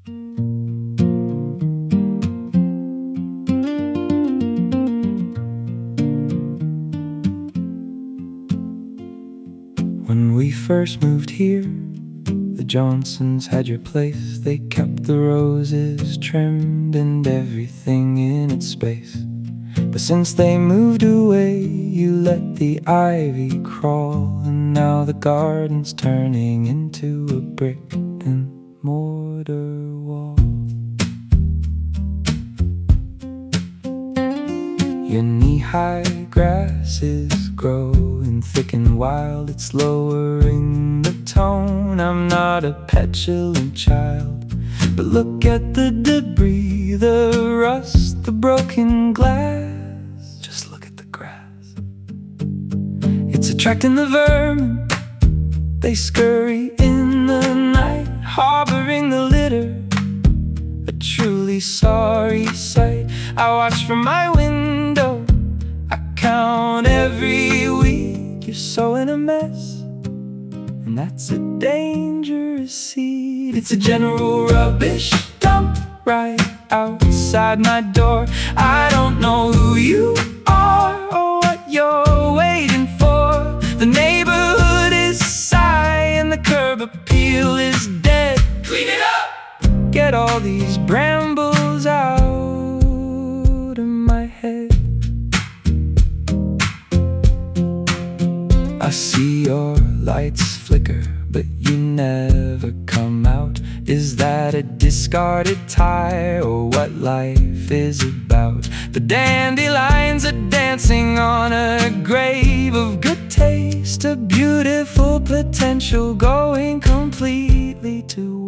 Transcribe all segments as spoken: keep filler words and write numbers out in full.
When we first moved here, the Johnsons had your place. They kept the roses trimmed and everything in its space. But since they moved away, you let the ivy crawl, and now the garden's turning into a brick and mortar wall. Your knee-high grass is growing thick and wild. It's lowering the tone. I'm not a petulant child, but look at the debris, the rust, the broken glass. Just look at the grass. It's attracting the vermin. They scurry in the night, harboring the litter. A truly sorry sight. I watch from my window, I count every week. You're so in a mess, and that's a dangerous seed. It's a general rubbish dump right outside my door. I don't know who you are or what you're waiting for. The neighborhood is sighing, the curb appeal is dead. Clean it up! Get all these brambles out of my head. I see your lights flicker, but you never come out. Is that a discarded tire, or what life is about? The dandelions are dancing on a grave of good taste, a beautiful potential going completely to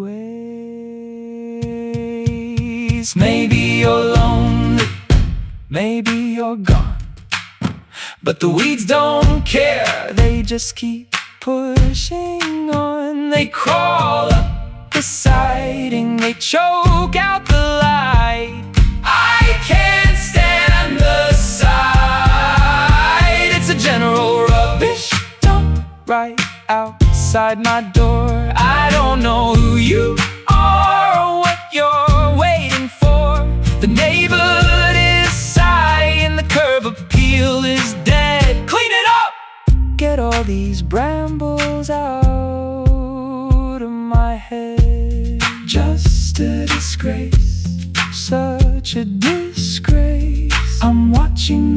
waste. Maybe you're lonely, maybe you're gone, but the weeds don't care, they just keep pushing on. They crawl up the siding, they choke out the light. I can't stand the sight. It's a general rubbish dump right outside my door. I don't know who you are or what you're waiting for. The neighborhood is sighing, the curb appeal is dead. Clean it up! Get all these brambles out of my head. Just a disgrace, such a disgrace. I'm watching